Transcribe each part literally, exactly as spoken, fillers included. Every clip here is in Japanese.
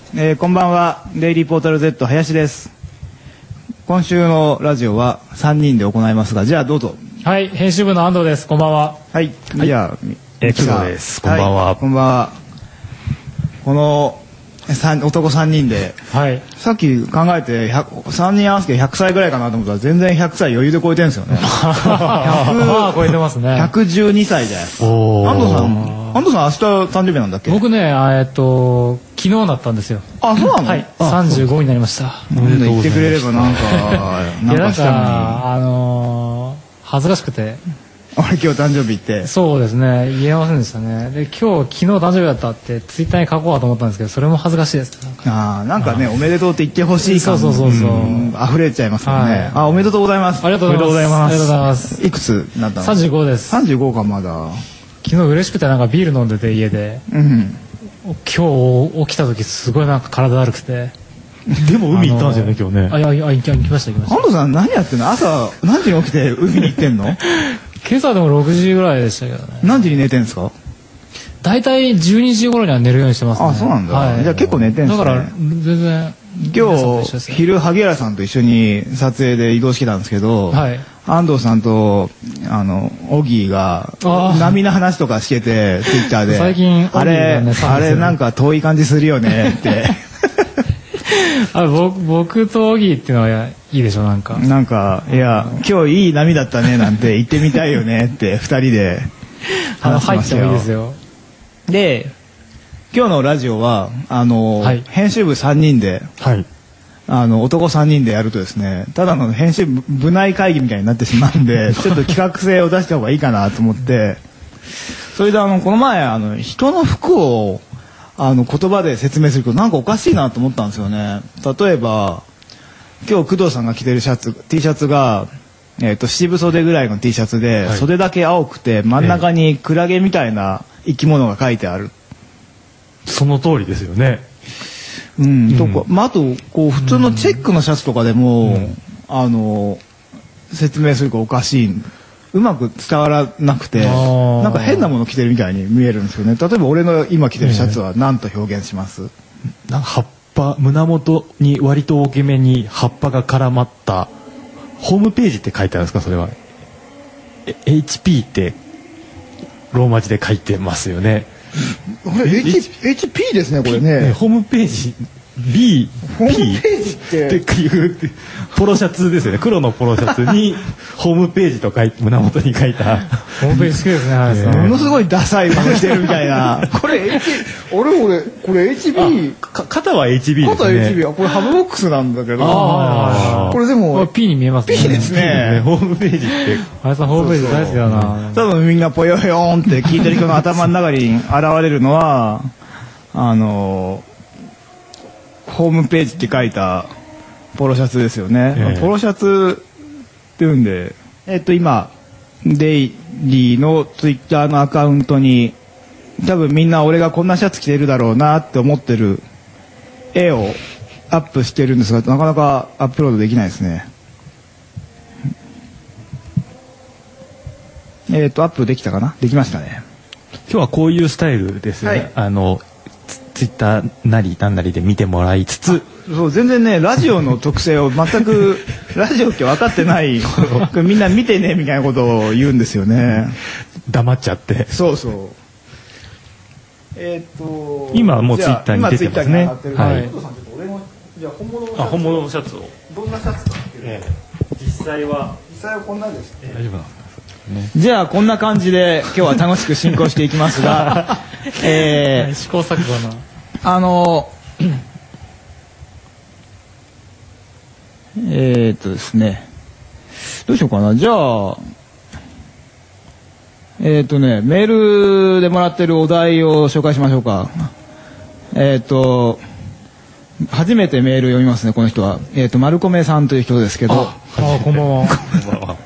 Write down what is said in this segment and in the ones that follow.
えー、こんばんは。デイリーポータル Z 林です。今週のラジオはさんにんで行いますが、じゃあどうぞ。 はい、編集部の安藤です。こんばんは。 はい、はい、じゃあ、 えー、工藤です。こんばんは。 はい、こんばんは。この男さんにんで、はい、さっき考えてさんにん合わせてひゃくさいぐらいかなと思ったら全然ひゃくさい余裕で超えてるんですよね。ひゃく超えてますね。 ひゃくじゅうにさいじゃないですか。安藤さん、安藤さん明日誕生日なんだっけ？ 僕ね、えっと昨日だったんですよ。 あ、そうなの？ はい、さんじゅうごになりました。 言ってくれればなんかなんかしたのに。あの恥ずかしくて。 俺今日誕生日ってそうですね、言えませんでしたね。で今日昨日誕生日だったってツイッターに書こうと思ったんですけど、それも恥ずかしいです。 ああ、なんかね、おめでとうって言ってほしい感そうそうそうそう溢れちゃいますよね、はい、あ、おめでとうございます。 ありがとうございます。ありがとうございます。 いくつなったの？さんじゅうごです。 さんじゅうごか。まだ昨日嬉しくてなんかビール飲んでて家で、うん、今日起きた時すごいなんか体悪くて。 でも海行ったんですよね今日ね。 あ、いやいや、行きました行きました。 安藤さん何やってんの？朝何時に起きて海に行ってんの？ 今朝でもろくじぐらいでしたけどね。 何時に寝てんですか？ だいたいじゅうにじ頃には寝るようにしてますね。 あ、そうなんだ、はい、じゃあ結構寝てんすね。 だから全然今日昼萩原さんと一緒に撮影で移動してたんですけど、はい、安藤さんとあのオギーが波の話とかしててツイッターで最近あれ、ね、あれなんか遠い感じするよねってあ、僕、僕とオギーっていうのはいいでしょ。なんかなんかいや今日いい波だったねなんて言ってみたいよねってふたりで話してましたよ。 入ってもいいですよ。 で今日のラジオはあの、はい、編集部さんにんで、はい、あの男さんにんでやるとですね、ただの編集部部内会議みたいになってしまうんでちょっと企画性を出した方がいいかなと思ってそれであのこの前あの人の服をあの言葉で説明するとなんかおかしいなと思ったんですよね。例えば今日工藤さんが着てるシャツ T シャツが、えー、と七分袖ぐらいの T シャツで、はい、袖だけ青くて真ん中にクラゲみたいな生き物が書いてある、 えー、その通りですよね。 うん、うん、とか、まあ、あとこう普通のチェックのシャツとかでも、うん、あの説明するとおかしい、うまく伝わらなくてなんか変なもの着てるみたいに見えるんですよね。例えば俺の今着てるシャツは何と表現します？ えー、なんか葉っぱ、胸元に割と大きめに葉っぱが絡まったホームページって書いてあるんですか？それは エイチピー ってローマ字で書いてますよね。 これ H、エイチピー ですねこれね。 ホームページ B、 ホームページってっていうポロシャツですよね。黒のポロシャツにホームページと書いて胸元に書いたホームページ好きですね。はい、 ものすごいダサいもの着てるみたいなこれ H、俺俺これ エイチビー、 肩は エイチビー ですね。 肩 エイチビー はこれハブボックスなんだけど、これでも P に見えますね。 P ですね。 ホームページってあやさんホームページ大好きだな。 多分みんなぽよよーんって聞いてる人の頭の中に現れるのはあのホームページって書いたポロシャツですよね、えー、ポロシャツっていうんで、えっと今デイリーのツイッターのアカウントに多分みんな俺がこんなシャツ着てるだろうなって思ってる絵をアップしてるんですがなかなかアップロードできないですね。えっとアップできたかな？できましたね。 今日はこういうスタイルですよね、はい、あのツイッターなりなんなりで見てもらいつつ、 そう全然ねラジオの特性を全くラジオって分かってないみんな見てねみたいなことを言うんですよね。 黙っちゃって。 そうそう。えー、と今もうツイッターに出てますね。 はい。俺のじゃあ本物のシャツを。 あ、本物のシャツを。 どんなシャツか。 ええ、実際は実際はこんなです。 大丈夫なんですか。ね、 じゃあこんな感じで今日は楽しく進行していきますが、 えー、試行錯誤なあのえー、っとですねどうしようかな。じゃあえー、っとねメールでもらってるお題を紹介しましょうか。えー、っと初めてメール読みますねこの人は。えー、っと丸米さんという人ですけど。 ああこんばんは。こんばんは。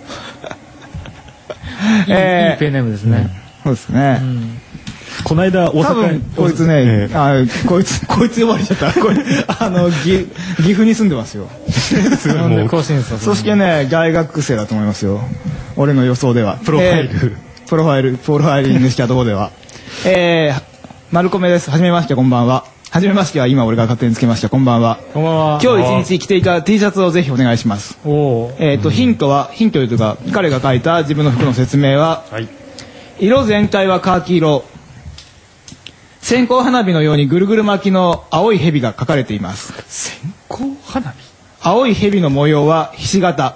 えー、いいペンネームですね。 そうですね。うん、 この間大阪にこいつね、えー、あこいつこいつ呼ばれちゃった。これあの岐岐阜に住んでますよ。そしてね大学生だと思いますよ。俺の予想では。 プロファイル、えー、 プロファイルプロファイリングしたところでは。えー、丸米です。はじめましてこんばんは。 はじめましては今俺が勝手につけました。こんばんは。 こんばんは。 今日一日着ていた T シャツをぜひお願いします。 おえっと、ヒントは、ヒントというか、彼が書いた自分の服の説明は、はい、色全体はカーキ色。線香花火のようにぐるぐる巻きの青い蛇が描かれています。 線香花火？ 青い蛇の模様はひし形。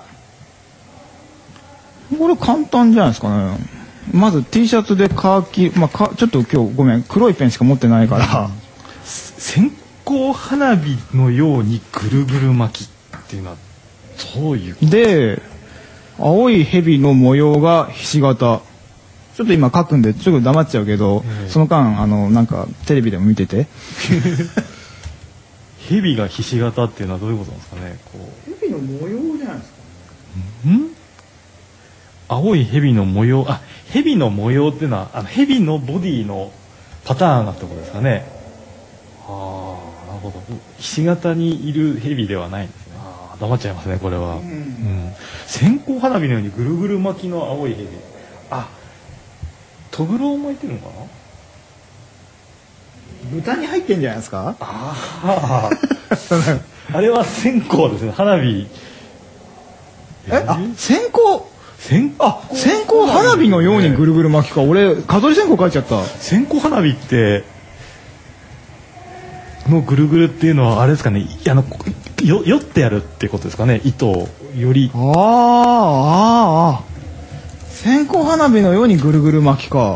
これ簡単じゃないですかね。まず T シャツでカーキ、まあ、かちょっと今日ごめん黒いペンしか持ってないから、うん、 線香花火のようにぐるぐる巻きっていうのはどういうで青い蛇の模様がひし形。ちょっと今書くんでちょっと黙っちゃうけど、えー、その間あのなんかテレビでも見てて蛇がひし形っていうのはどういうことなんですかね。こう蛇の模様じゃないですか。 ん青い蛇の模様、あ、蛇の模様っていうのはあの蛇のボディのパターンがってことですかね。ああ、なるほど。ひし形にいる蛇ではないんですね。ああ、黙っちゃいますねこれは。うん、うん、線香花火のようにぐるぐる巻きの青い蛇。あ、トグロを巻いてるのかな。 豚に入ってんじゃないですか。 ああ、あれは線香ですね。花火。 え、あ、線香。線あ線香花火のようにぐるぐる巻きか。俺蚊取り線香書いちゃった。 線香花火ってのぐるぐるっていうのはあれですかね。あのよよってやるってことですかね。糸をより。 あーあーあ線香花火のようにぐるぐる巻きか。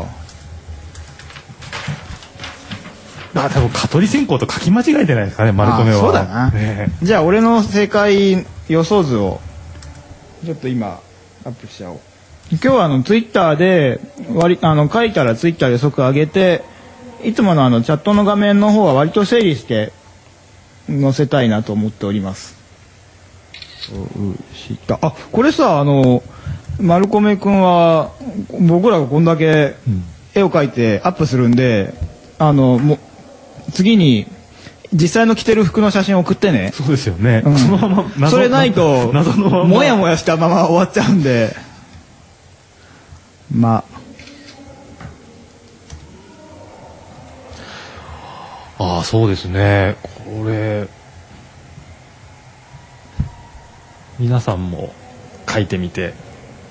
あ、多分蚊取り線香と書き間違えてないですかね。丸米は。 そうだな、ね、じゃあ俺の正解予想図をちょっと今アップしちゃおう。今日はあのツイッターで割あの書いたらツイッターで即上げて、いつものあのチャットの画面の方は割と整理して載せたいなと思っております。あ、これさ、あの丸米くんは僕らがこんだけ絵を描いてアップするんで、あのも次に実際の着てる服の写真を送ってね。 そうですよね、うん、そのまま謎それないと謎のままもやもやしたまま終わっちゃうんで、まあああ、そうですね。これ皆さんも書いてみて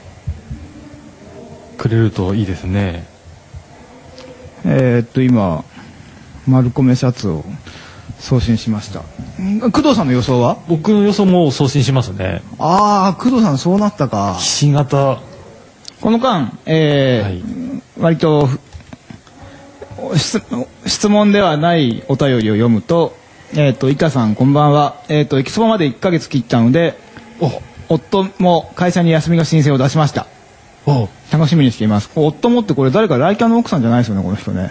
くれるといいですね。 えー、っと今丸米シャツを送信しました。工藤さんの予想は？ 僕の予想も送信しますね。 ああ、工藤さんそうなったか。 ひし形。 この間、えーはい、割と質, 質問ではないお便りを読むと、えー、とイカさんこんばんは、えー、とエキスポまでいっかげつ切ったので、夫も会社に休みの申請を出しました。お楽しみにしています。夫もってこれ誰かライターの奥さんじゃないですよね、この人ね。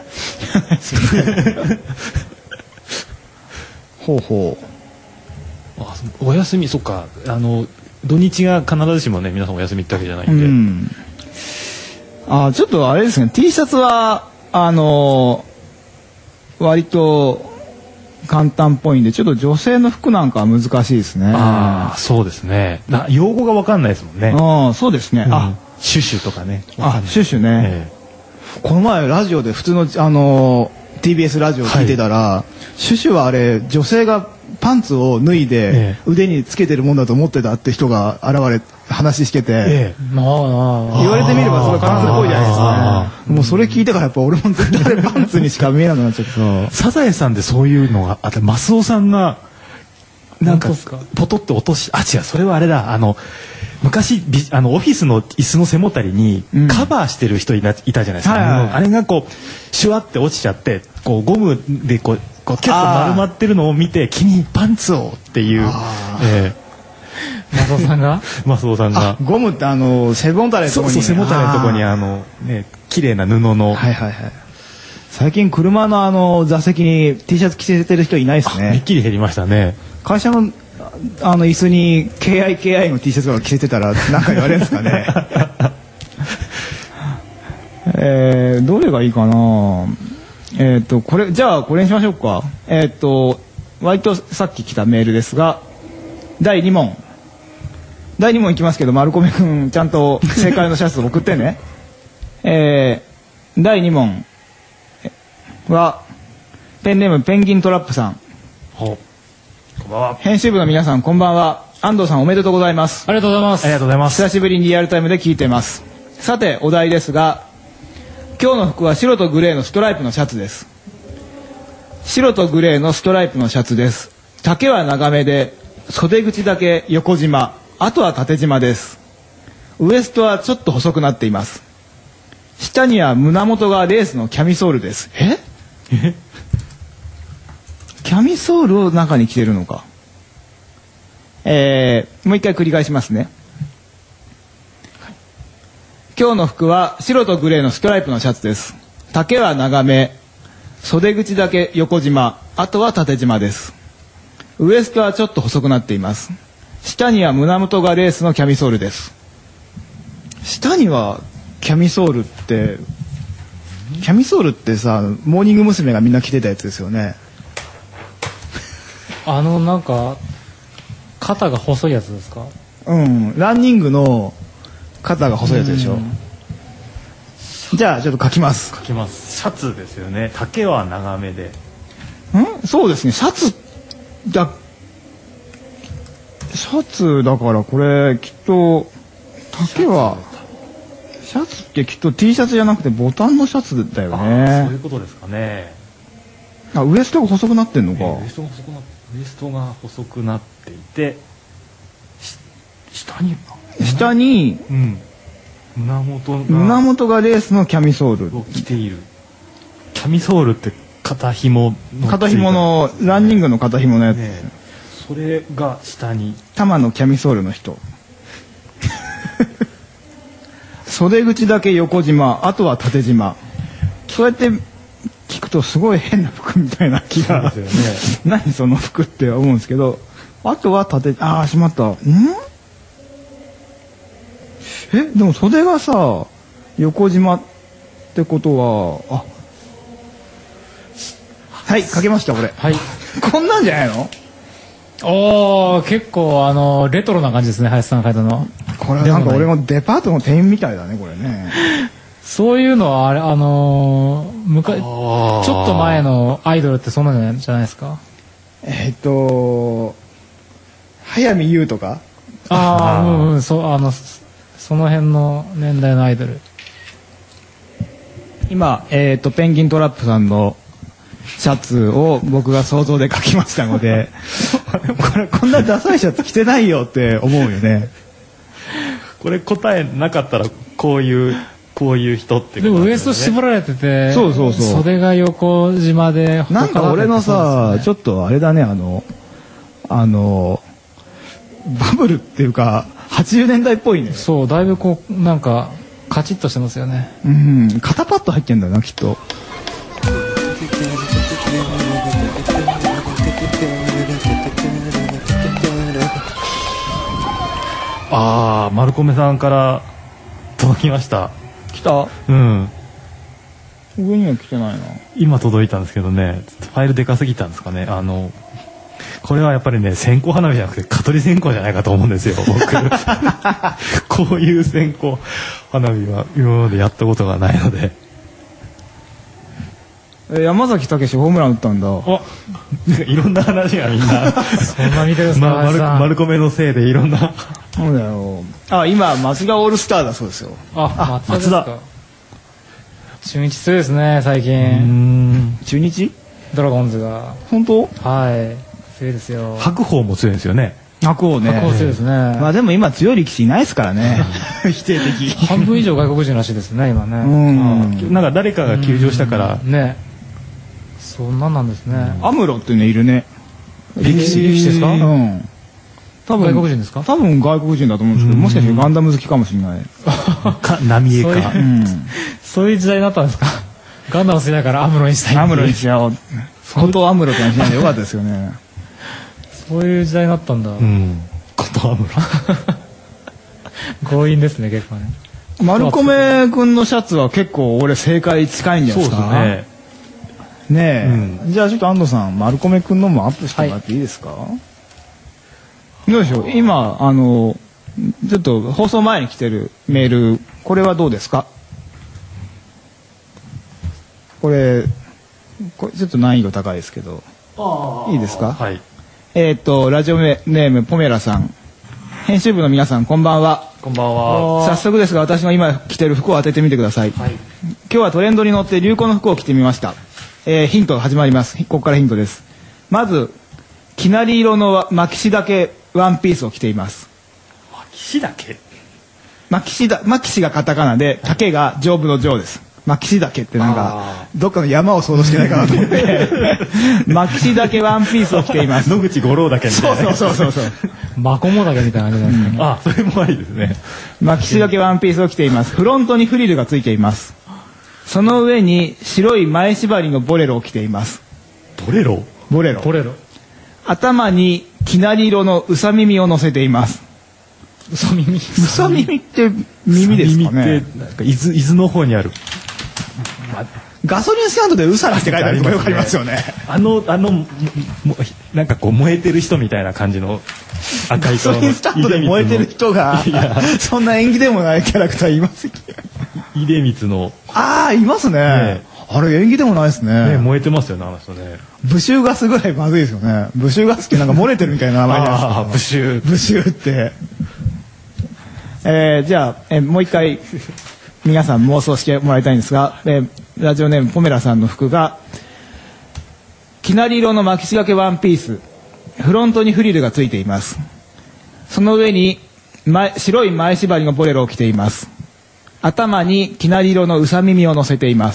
ほうほう。あ、お休み、そっか、あの土日が必ずしもね皆さんお休みってわけじゃないんで、うん、 あ、ちょっとあれですね、 T シャツはあのー、割と簡単っぽいんで、ちょっと女性の服なんかは難しいですね。 ああ、そうですね。な用語が分かんないですもんね。 ああ、そうですね、うん、あ、 シュシュとかね。 あ、シュシュね、ええ、この前ラジオで普通の、あのー、ティービーエス ラジオ聞いてたら、はい、シュシュはあれ女性がパンツを脱いで腕につけてるもんだと思ってたって人が現れ話してて、ええ、言われてみればそれパンツっぽいじゃないですか、ね、もうそれ聞いてからやっぱ俺も絶対パンツにしか見えなくなっちゃってサザエさんでそういうのがあって、マスオさんがなんかポトって落とし、あ、違う、それはあれだ、あの昔あのオフィスの椅子の背もたれにカバーしてる人いたじゃないですか、うん、はいはい、あれがこうシュワって落ちちゃって、こうゴムでこうこうキュッと丸まってるのを見て、君パンツをっていう、えー、マスオさんがマスオさんがゴムってあの背もたれのところに、 そうそう、背もたれのところにあのね綺麗な布の、 はいはいはい、最近車のあの座席に T シャツ着せてる人いないですね。 めっきり減りましたね。 会社のあの椅子に ケーアイケーアイ の T シャツが着せてたら何か言われるんですかね。えー、どれがいいかな。えっとこれじゃあこれにしましょうか。えっと割とさっき来たメールですが、だいに問だいに問いきますけど、丸米くんちゃんと正解のシャツ送ってね。えー、だいに問はペンネームペンギントラップさん。 こんばんは。 編集部の皆さんこんばんは。安藤さんおめでとうございます。 ありがとうございます。 ありがとうございます。 久しぶりにリアルタイムで聞いてます。さてお題ですが、今日の服は白とグレーのストライプのシャツです。白とグレーのストライプのシャツです。丈は長めで袖口だけ横縞、あとは縦縞です。ウエストはちょっと細くなっています。下には胸元がレースのキャミソールです。ええキャミソールを中に着てるのか。えー、もう一回繰り返しますね。今日の服は白とグレーのストライプのシャツです。丈は長め、袖口だけ横縞、あとは縦縞です。ウエストはちょっと細くなっています。下には胸元がレースのキャミソールです。下にはキャミソールって、キャミソールってさ、モーニング娘。がみんな着てたやつですよね。 あのなんか肩が細いやつですか。 うん、ランニングの肩が細いやつでしょ。じゃあちょっと書きます。 書きます。シャツですよね。丈は長めで。 ん？そうですね。シャツだ。シャツだからこれきっと丈はシャツってきっと T シャツじゃなくてボタンのシャツだよね。 そういうことですかね。 あ、ウエストが細くなってんのか。 ウエストが細くなってウエストが細くなっていて、下に下に、 うん、胸元が胸元がレースのキャミソールを着ている。キャミソールって肩紐の肩紐のランニングの肩紐のやつ、ね、 それが下に玉のキャミソールの人袖口だけ横縞、あとは縦縞。そうやって聞くとすごい変な服みたいな気が、 そうですよね、 何その服って思うんですけど、あとは縦、ああしまった、んえでも袖がさ横縞ってことは、あ、はい書けましたこれ。 はいこんなんじゃないの。 おー、結構あのレトロな感じですね、林さんが書いたの。 これなんか俺もデパートの店員みたいだねこれね。 そういうのはあれ、あのー、昔ちょっと前のアイドルってそんなんじゃないですか。 えっと早見優とか。 ああ、うんうん、そう、あのその辺の年代のアイドル。 今、えー、とペンギントラップさんのシャツを僕が想像で描きましたのでこれこんなダサいシャツ着てないよって思うよね。 これ答えなかったらこういうこういう人ってこと、ね、 でもウエスト絞られてて、 そうそうそう、 袖が横縞で、 なんか俺のさ、ね、ちょっとあれだね、あのあのバブルっていうかはちじゅうねんだいっぽいね。 そう、だいぶこうなんかカチッとしてますよね。 うん、肩パッド入ってんだなきっと。 ああ、丸米さんから届きました。 来た？ うん。 上には来てないな。 今届いたんですけどね、ファイルでかすぎたんですかね。あのこれはやっぱりね、線香花火じゃなくて蚊取り線香じゃないかと思うんですよ僕こういう線香花火は今までやったことがないので。 え、山崎武史ホームラン打ったんだ。 おいろんな話がみんなそんな見てるんですか、 ま、丸, 丸米のせいでいろんなそうだよ。あ、今松田オールスターだそうですよ。 あ、松田ですか。中日強いですね最近。うーん、中日ドラゴンズが本当？ はい強いですよ。 白鵬も強いんですよね。 白鵬ね。 白鵬強いですね。 まあでも今強い力士いないですからね否定的。 半分以上外国人らしいですね今ね。 うん、なんか誰かが休場したからね。そんなんなんですね。 アムロっていうのいるね。 力士力士ですか？ うん。多分外国人ですか？ 多分外国人だと思うんですけど、もしかしてガンダム好きかもしれない。 か浪江か。 そういう、うん、そういう時代になったんですか？ガンダム好きだからアムロにしたい。 アムロにしよう。本当アムロって話しないでよかったですよね。 そういう時代になったんだ。うん。 ことアムロ。 強引ですね結構ね。 丸米くんのシャツは結構俺正解近いんじゃないですか。そうですね。ねえ、うん、じゃあちょっと安藤さん丸米くんのもアップしてもらっていいですか？はい、どうでしょう。今あのちょっと放送前に来てるメール、これはどうですか？これこれちょっと難易度高いですけど。 あいいですか？ はい。 えっとラジオネームポメラさん、編集部の皆さんこんばんは。 こんばんは。 早速ですが私の今着てる服を当ててみてください。はい、今日はトレンドに乗って流行の服を着てみました。えー、ヒント始まります。ここからヒントです。まずきなり色のマキシだけワンピースを着ています。 マキシだけ？ マキシだ、マキシがカタカナで丈が丈夫の丈です。マキシだけってなんかどっかの山を想像してないかなと思ってマキシだけワンピースを着ています。 野口五郎だけみたいな。 そうそうそうそうマコモだけみたいな感じなんですね。 あ、それもありですね。 マキシだけワンピースを着ています。フロントにフリルがついています。その上に白い前縛りのボレロを着ています。 ボレロ？ ボレロ。 ボレロ。 頭にきなり色のうさ耳を乗せています。 うさ耳？うさ耳って耳ですかね。 耳ってなんか伊豆、伊豆の方にある。 ガソリンスタンドでウサラって書いてあるとこよくありますよね。 あのあのもなんかこう燃えてる人みたいな感じの赤いガソリンスタンドで燃えてる人がそんな縁起でもないキャラクターいます。 出光の。 ああいますね。ねあれ縁起でもないですね。 ね燃えてますよねあの人ね。 ブシューガスぐらいまずいですよね。ブシューガスってなんか漏れてるみたいな名前じゃないですか。 ああブシュー。 ブシューって。えー、じゃあ、えー、もう一回皆さん妄想してもらいたいんですが、えー、ラジオネームポメラさんの服がきなり色の巻き仕掛けワンピース、フロントにフリルがついています。その上に前白い前縛りのボレロを着ています。頭にきなり色のうさ耳を乗せています。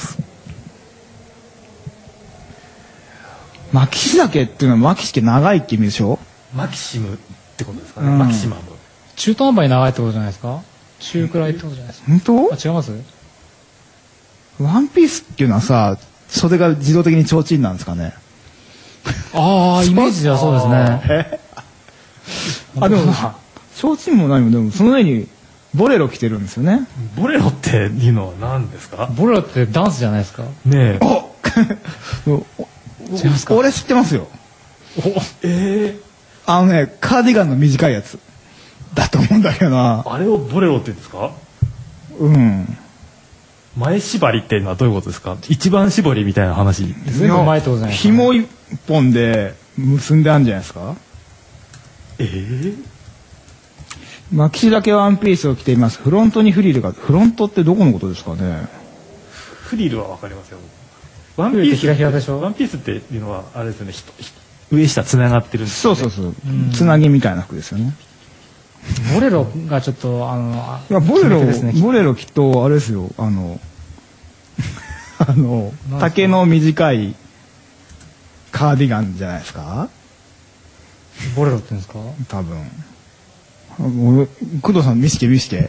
マキシダケっていうのはマキシケ長いって意味でしょ。 マキシムってことですかね、うん、マキシマム。 中途半端に長いってことじゃないですか。中くらいってことじゃないですか。 本当？ あ、違います？ ワンピースっていうのはさ、袖が自動的に提灯なんですかね。 ああ、イメージではそうですね。 あ、でも提灯も何もでもその上にボレロ着てるんですよね。 ボレロっていうのは何ですか？ ボレロってダンスじゃないですか。 ねえ。 お違いますか？俺知ってますよ。 おえー、 あのねカーディガンの短いやつだと思うんだけどな。 あれをボレロって言うんですか？ うん。 前縛りっていうのはどういうことですか？一番絞りみたいな話ですね。 前ってことじゃないですか、ね。 紐一本で結んであるんじゃないですか？ ええー。 巻きだけワンピースを着ています。フロントにフリルが、フロントってどこのことですかね？ フリルはわかりますよ。ワンピースひらひらでしょ。 ワンピースっていうのはあれですよね。上下つながってるんですよね。そうそうそう。つなぎみたいな服ですよね。 ボレロがちょっとあのいやボレロ、ね、ボレロきっとあれですよ。あのあの丈の短いカーディガンじゃないですか。 ボレロって言うんですか？ 多分。俺工藤さん見して見して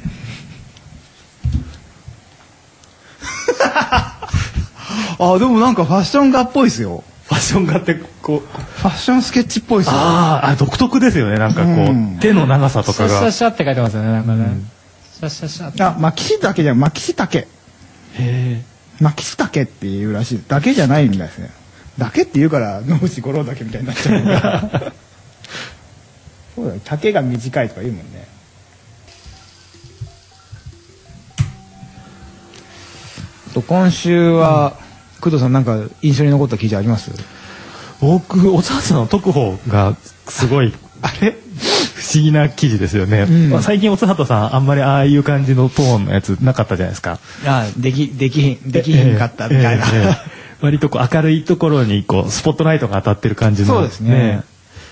あでもなんかファッション画っぽいですよ。 ファッション画ってこうファッションスケッチっぽいですよ。 ああ独特ですよね。なんかこう、うん、手の長さとかがシャッシャッシャって書いてますよね。なんかね、うん、シャッシャッシャって。 あ巻きだけじゃ巻き丈。へえ。 巻き丈っていうらしい。だけじゃないみたいですね。だけって言うから野口五郎だけみたいになっちゃうからそうだよ、丈が短いとか言うもんね。と今週は、うん、工藤さんなんか印象に残った記事あります？ 僕お母さんの特報がすごいあれ不思議な記事ですよね、うんまあ、最近おつはとさんあんまりああいう感じのトーンのやつなかったじゃないですか。 ああできできひんできひんかったみたいな、えーえーえー、 割とこう明るいところにこうスポットライトが当たってる感じの。 そうですね。ね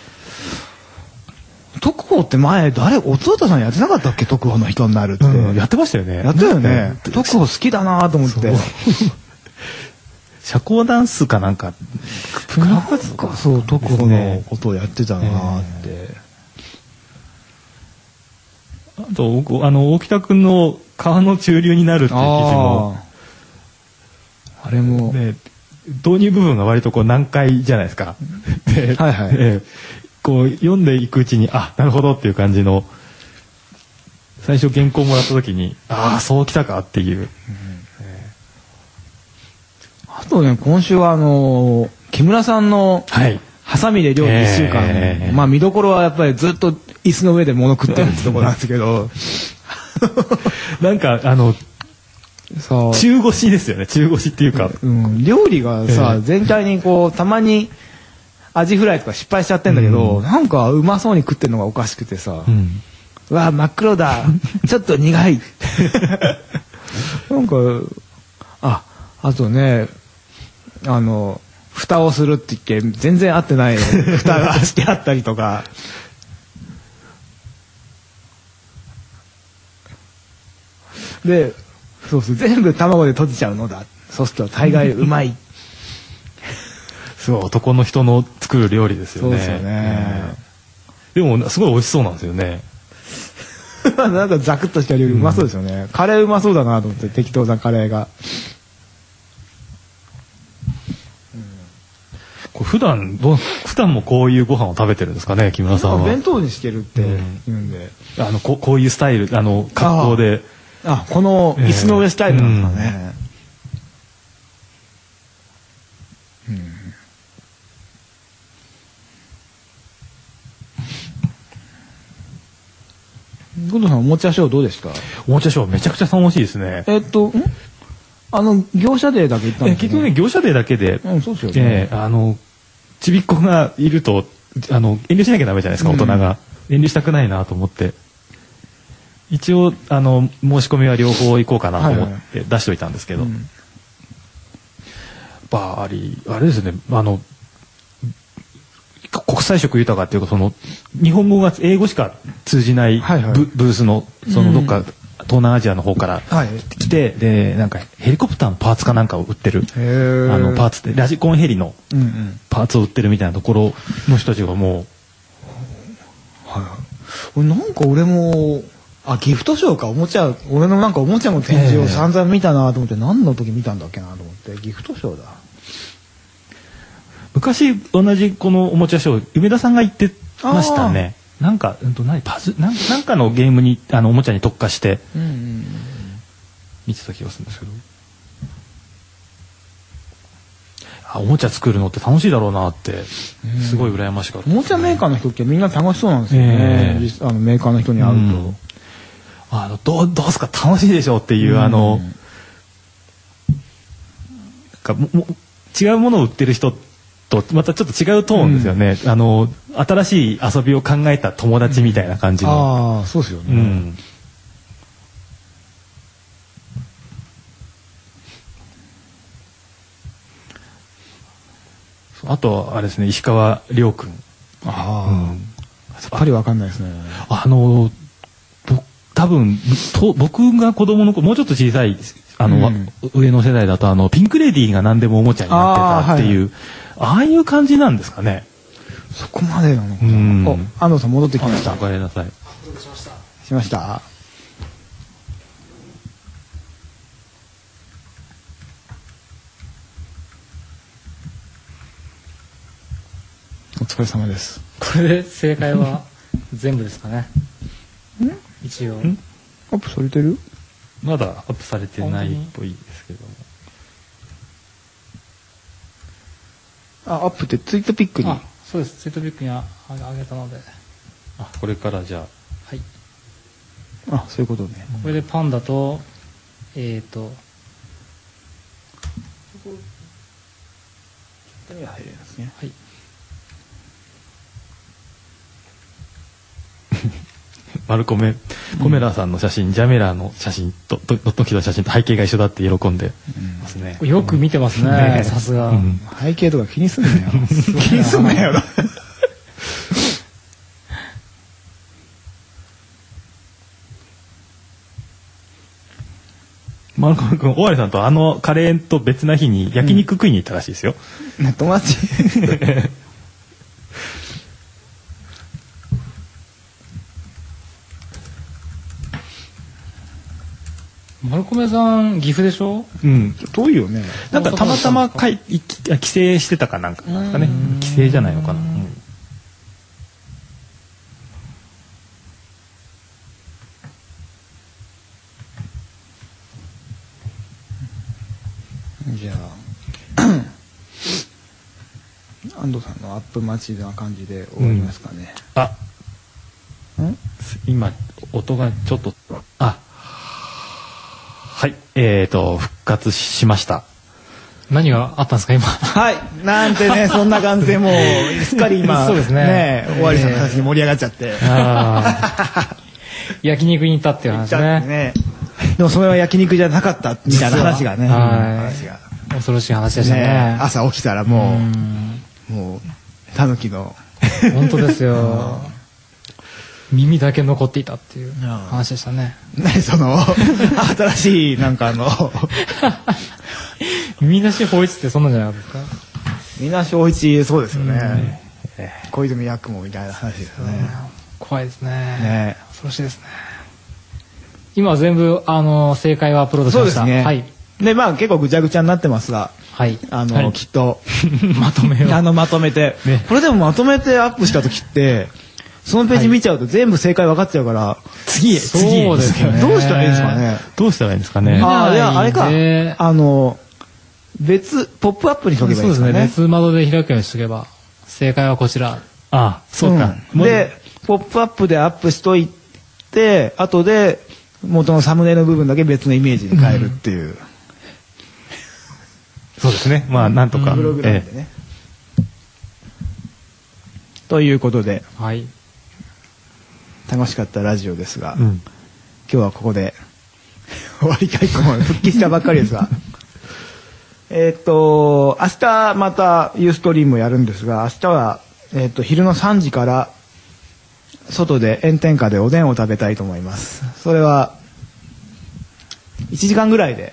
特報って前誰おつはたさんやってなかったっけ？特報の人になるって、うん、 やってましたよね。 やったよね。特報好きだなと思って社交ダンスかなんかプラッツかそう特報のことをやってたなって、えー、あとあの大北くんの川の中流になるっていう記事もあ, あれも、 ね、導入部分が割とこう難解じゃないですかで、はいはい、えーこう読んでいくうちにあなるほどっていう感じの最初原稿もらった時にああそうきたかっていう、うんえー、あとね今週はあのー、木村さんのハサミで料理いっしゅうかん、えー、まあ見どころはやっぱりずっと椅子の上で物食ってるってところなんですけどなんかあのさ中腰ですよね。中腰っていうか、 うん、料理がさ、えー、全体にこうたまにアジフライとか失敗しちゃってんだけど、うん、なんかうまそうに食ってるのがおかしくてさ、うん、うわ真っ黒だちょっと苦いなんかああとねあの蓋をするって言って全然合ってない蓋がしてあったりとかでそうそう全部卵で閉じちゃうのだ。そうすると大概うまいすごい男の人の作る料理ですよね。そうですよね、うん、でもすごい美味しそうなんですよねなんかザクッとした料理うまそうですよね、うん、カレーうまそうだなと思って適当なカレーが、 うん、これ普段ど普段もこういうご飯を食べてるんですかね木村さんは。 弁当にしてるって言うんで、 うん、あの こ, こういうスタイルあの格好であこの椅子の上スタイルなんですかね、えーうんうん、ゴンドさんおもちゃショーどうでした？ おもちゃショーめちゃくちゃ楽しいですね。 えっとんあの業者デーだけ行ったんですか、ね、 結局ね業者デーだけで、 うんそうですよね、 えー、あのちびっ子がいるとあの遠慮しなきゃダメじゃないですか、大人が、うん、遠慮したくないなと思って一応あの申し込みは両方行こうかなと思って出しておいたんですけど、はいはい、やっぱりあれですねあの国際色豊かっていうかその日本語が英語しか通じない ブ,、はいはい、ブースのそのどっか、うん、東南アジアの方から来て、はい、でなんかヘリコプターのパーツかなんかを売ってるあのパーツでラジコンヘリのパーツを売ってるみたいなところの人たちがもう、 はい、なんか俺もあギフトショーかおもちゃ俺のなんかおもちゃの展示を散々見たなと思って、えー、何の時見たんだっけなと思ってギフトショーだ。 昔同じこのおもちゃショー梅田さんが行ってましたね。なんか、うん、と何パズなんなんかのゲームにあのおもちゃに特化して見てた気がするんですけど、あおもちゃ作るのって楽しいだろうなってすごい羨ましかった、ね、 おもちゃメーカーの人ってみんな楽しそうなんですよね、えー、あのメーカーの人に会うと、うん、 あのどうどうすか楽しいでしょうっていう、うん、あのなんかもも違うものを売ってる人とまたちょっと違うトーンですよね、うん、あの新しい遊びを考えた友達みたいな感じの、うん、 ああそうですよね、 うん、あとあれですね石川亮君ああ、うん、やっぱりわかんないですね。 あの多分と僕が子供の子もうちょっと小さいあの、うん、上の世代だとあのピンクレディーが何でもおもちゃになってたっていう あ,、はい、ああいう感じなんですかね。 そこまでなのかな。お安藤さん戻ってきました。 おかえりなさい。 しました。しました。お疲れ様です。 これで正解は全部ですかね。ん一応んアップされてる？ まだアップされてないっぽいですけども。 あ、アップってツイートピックに。 あ、そうです。ツイートピックにあげたので。 あ、これからじゃあ。 はい。 あ、そういうことね。 これでパンダとえっ、ー、と。ここに入れますね。 はい。 マルコメコメラーさんの写真、うん、ジャメラーの写真とドットキの写真と背景が一緒だって喜んでますね、 うん、よく見てますねさすが、うん、 背景とか気にすんなよ気にすんなよマルコメ君尾張さんとあのカレーと別な日に焼肉食いに行ったらしいですよ、 うん、友達マルコメさん岐阜でしょ？ うん。 遠いよね。 なんかたまたまかい帰省してたかなんかなんかね。帰省じゃないのかな。 うん、じゃあ安藤さんのアップ待ちな感じで終わりますかね。 うん、あ、ん？今音がちょっとあ。はい、ええーと復活しました。 何があったんですか今。 はい、なんてね、そんな感じでもうすっかり今そうですね、 ね、終わりさんの話に盛り上がっちゃって、 あ焼肉に行ったっていう話 ね, ねでもそれは焼肉じゃなかったみたいな話がね、話が恐ろしい話でした ね, ね。 朝起きたらもうもうタヌキの本当ですよ耳だけ残っていたっていう話でしたね。 何その新しいなんかあの耳なし法一ってそんなんじゃなかったですか。 耳なし法一、そうですよね、小泉八雲みたいな話ですよね。 怖いです ね, ね恐ろしいですね。今全部あの正解はアップロードしました。 そうですね、 はい、 でまあ結構ぐちゃぐちゃになってますが、 はい、 あの、 はい、 きっとまとめをあのまとめて、ね、これでもまとめてアップした時ってそのページ見ちゃうと全部正解分かっちゃうから、はい、次へ次へそうですね、 どうしたらいいんですかね。 どうしたらいいんですかね。 ああ、いやあれか、あの別ポップアップにしとけばいいですかね。 そうですね、別窓で開くようにしとけば正解はこちら。 ああ、そうか、 うん、でポップアップでアップしといて後で元のサムネの部分だけ別のイメージに変えるっていう、うん、 そうですね、まあなんとか、うん、 プログラムでね、ええ、ということで、 はい、 楽しかったラジオですが、うん、今日はここで終わりたいと思います。復帰したばっかりですがえっと明日またユーストリームをやるんですが、明日は、えー、と昼のさんじから外で炎天下でおでんを食べたいと思います。それはいちじかんぐらいで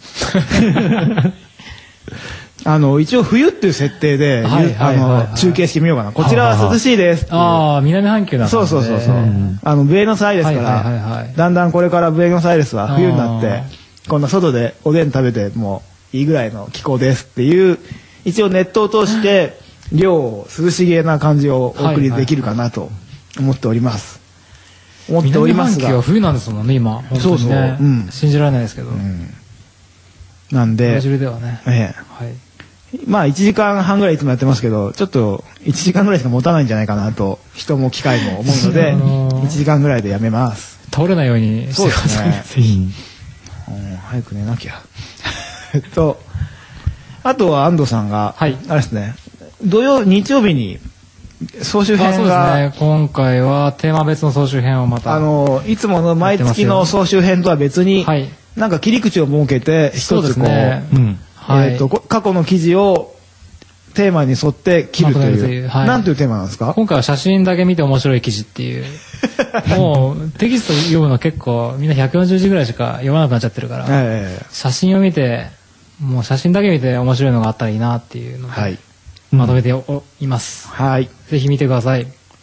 あの一応冬っていう設定で中継してみようかな。こちらは涼しいですっていう。 ああ、南半球なんですね。 そうそうそうそう、うん、あのブエノスアイレスから、はいはいはいはい、だんだんこれからブエノスアイレスは冬になってこんな外でおでん食べてもいいぐらいの気候ですっていう一応ネットを通して涼を涼しげな感じをお送りできるかなと思っております、はいはい、思っておりますが、 南半球は冬なんですもんね今。本当にね、そうそう、うん、信じられないですけど、うん、 なんでブラジルではね、 ええ、はい、まあいちじかんはんぐらいいつもやってますけどちょっといちじかんぐらいしか持たないんじゃないかなと人も機械も思うので、あのー、いちじかんぐらいでやめます。 倒れないようにしてくださいね。ぜひ、 うん、早く寝なきゃえっとあとは安藤さんが、はい、あれですね、土曜日曜日に総集編が、 そうですね、今回はテーマ別の総集編をまたあのいつもの毎月の総集編とは別に、はい、なんか切り口を設けて一つこう、ね、うん、はい、えー、と過去の記事をテーマに沿って切るという、はい、なんというテーマなんですか。 今回は写真だけ見て面白い記事っていうもうテキスト読むの結構みんなひゃくよんじゅうじぐらいしか読まなくなっちゃってるから、えー、写真を見てもう写真だけ見て面白いのがあったらいいなっていうので、はい、まとめておいます、はい、ぜひ見てください。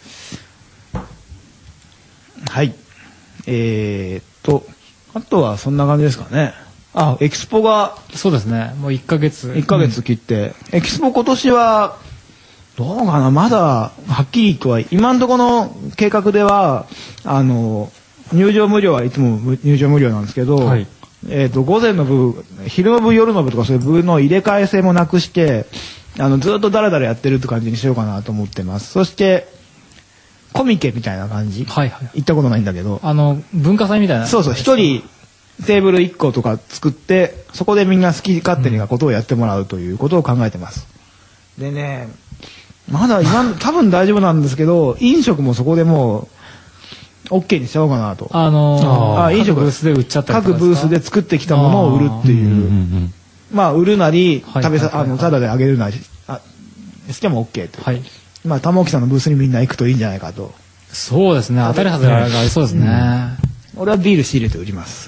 はい、えー、っとあとはそんな感じですかね。あ、エキスポがそうですね、もういっかげついっかげつ切って、うん、エキスポ今年はどうかな、まだはっきりとは今のところの計画ではあの入場無料はいつも入場無料なんですけど、はい、えー、と午前の部、昼の部、夜の部とかそういう部の入れ替え制もなくしてあのずっとダラダラやってるって感じにしようかなと思ってます。そしてコミケみたいな感じ、はいはい、行ったことないんだけど、 あの文化祭みたいな、 そうそう、一人テーブルいっことか作ってそこでみんな好き勝手なことをやってもらうということを考えてます、うん、でね、まだ今多分大丈夫なんですけど飲食もそこでもう OK にしちゃおうかなと。 あのー、 あ、飲食各ブースで売っちゃったりとかですか。 各ブースで作ってきたものを売るっていう、うんうんうん、まあ売るなり食べさ、あのただであげるなりあしても OK という、はい、まあ玉置さんのブースにみんな行くといいんじゃないかと。 そうですね、当たり外れがありそうですね、 うん、俺はビール仕入れて売ります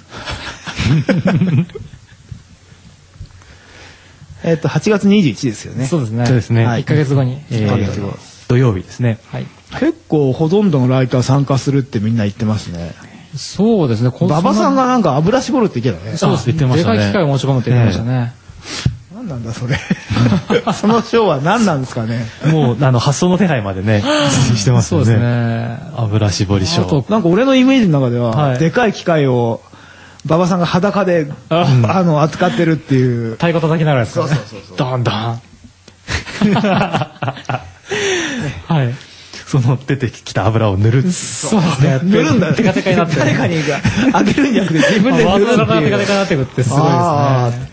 えっとはちがつにじゅういちにちですよね。 そうですね、 そうですね、 はい、いっかげつごに、 えー、いっかげつご土曜日ですね、 はい、 結構ほとんどのライター参加するってみんな言ってますね。 そうですね、 馬場さんがなんか油絞るって言ってたね。 そうです、言ってましたね。でかい機械を持ち込むって言ってましたね。 何なんだそれそのショーは何なんですかね。 もうあの発想の手配までねしてますよね。 そうですね、 油絞りショー。 なんか俺のイメージの中では、はい、でかい機械を馬場さんが裸で あ, あの扱ってるっていう。 太鼓叩きながらですかね。 そうそうそうそう、 ドンドンはい。 その出てきた油を塗る。 そうですね。 塗るんだ。 テカテカになって。 誰かにあげるんじゃなくて自分で塗るっていう。 テカテカになってくってすごいですね。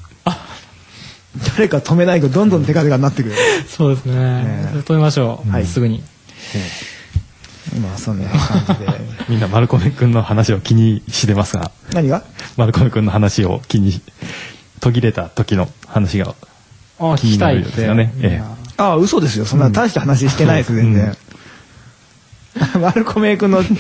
誰か止めないとどんどんテカテカになってくる。 そうですね。止めましょう。すぐに。 まあそんな感じで。 みんなマルコメ君の話を気にしてますが。 何が？ マルコメ君の話を気に途切れた時の話が気になるですよね。 ああ嘘ですよ。そんな大した話してないです全然。マルコメ君の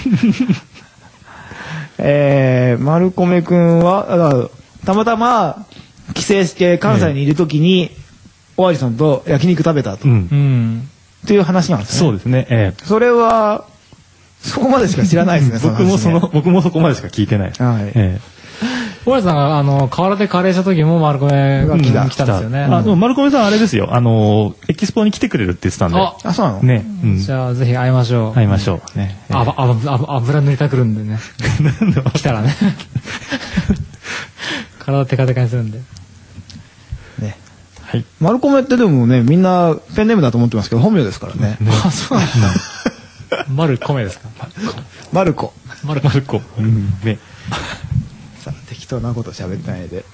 えー、マルコメ君はたまたま帰省して関西にいる時におわりさんと焼肉食べたと。っていう話なんですね。 そうですね。えそれはそこまでしか知らないですね。 僕もその僕もそこまでしか聞いてない。はい。ええ。 大家さんがあの河原でカレーした時もマルコメが来たんですよね。 あ、でもマルコメさんあれですよ。あのエキスポに来てくれるって言ってたんで。 あ、そうなの？ ね。 じゃあぜひ会いましょう。 会いましょう。ね。 あばあ油塗りたくるんでね。来たらね。体テカテカにするんで。 ね。はい。マルコメってでもねみんなペンネームだと思ってますけど本名ですからね。 あ、そうなんだ。マルコメですか。 マルコ。 マルコ。うん。ね。 さあ適当なこと喋ってないで。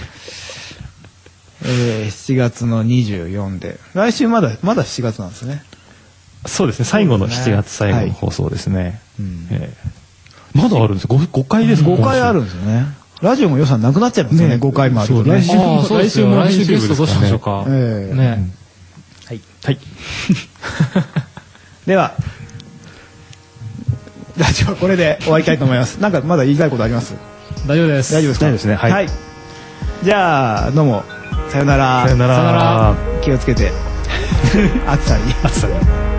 えー、しちがつのにじゅうよっかで来週まだまだしちがつなんですね。 そうですね。最後のしちがつ最後の放送ですね。まだあるんです。ごごかいです。 ごかいあるんですよね。ラジオも予算なくなっちゃいますよね。ごかいもあるとね。 来週も来週ゲストどうしましょうか。ね。 はいはい。 ではラジオはこれで終わりたいと思います。なんかまだ言いたいことあります？ 大丈夫です。 大丈夫ですか？ 大丈夫ですね。 はい。じゃあどうもさよなら。 さよなら。 気をつけて暑さに。 暑さに。